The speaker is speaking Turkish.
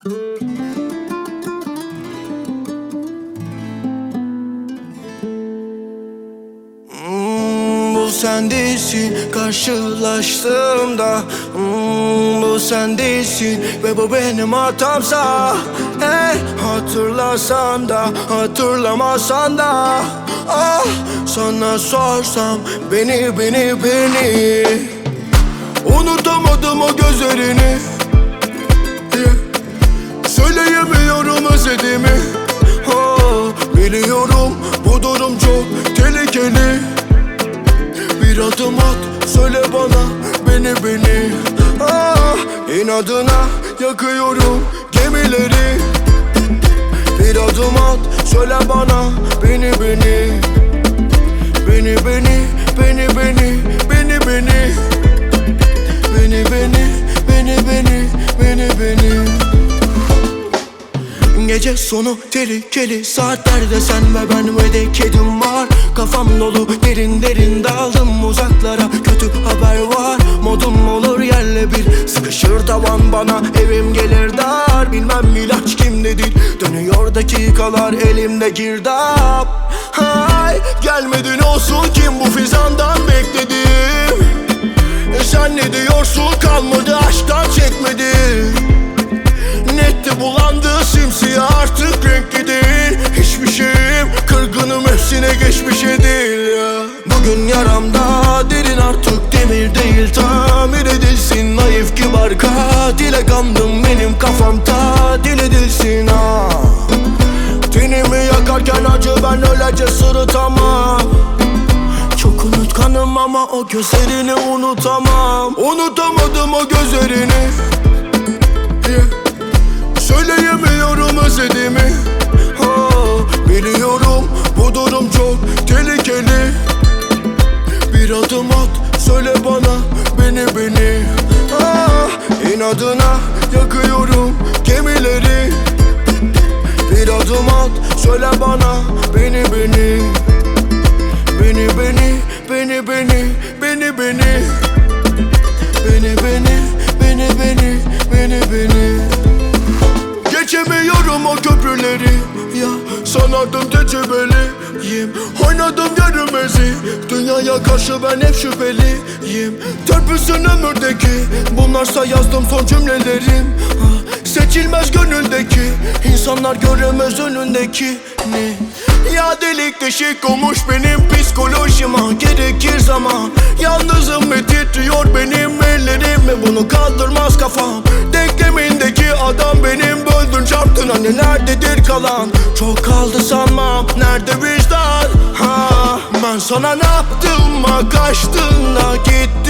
Bu sen değilsin karşılaştığımda, bu sen değilsin ve bu benim hatamsa. Hatırlasan da hatırlamasan da, ah, sana sorsam beni unutamadım o gözlerini, söyleyemiyorum özlediğimi. Biliyorum bu durum çok tehlikeli. Bir adım at, söyle bana beni. İnadına yakıyorum gemileri. Bir adım at, söyle bana beni. Gece sonu tehlikeli saatlerde sen ve ben ve de kedim var. Kafam dolu derin daldım uzaklara, kötü haber var. Modum olur yerle bir, sıkışır tavan bana, evim gelir dar. Bilmem ilaç kimdedir, dönüyor dakikalar elimde girdap. Hay, gelmedin olsun kim bu fizandan bekledim. Sen ne diyorsun, kalmadı aşktan çekmedim. Netti bulandı simsiyah, artık renkli değil. Hiçbir şeyim, kırgınım hepsine geçmişe değil ya. Bugün yaramda derin, artık demir değil. Tamir edilsin naif kibar katile kandım, benim kafam tatil edilsin ha. Tenimi yakarken acı ben öylece sırıtamam. Çok unutkanım ama o gözlerini unutamam. Unutamadım o gözlerini, söyleyemiyorum özlediğimi. Biliyorum bu durum çok tehlikeli. Bir adım at, söyle bana beni. İnadına yakıyorum gemileri. Bir adım at, söyle bana beni. Geçemiyorum o köprüleri ya, sanardım tecrübeliyim. Oynadım görünmezi, dünyaya karşı ben hep şüpheliyim. Törpüsün ömürdeki, bunlarsa yazdım son cümlelerim. Seçilmez gönüldeki, insanlar göremez önündeki ne? Ya delik deşik olmuş benim psikolojime, gerekir zaman. Yalnızım ve titriyor benim ellerim ve bunu kaldırmaz kafam. Denklemindeki adam benim, böldün çarptın, hani nerededir kalan? Çok kaldı sanmam, nerede vicdan? Ben sana ne yaptım, kaçtın da gittin.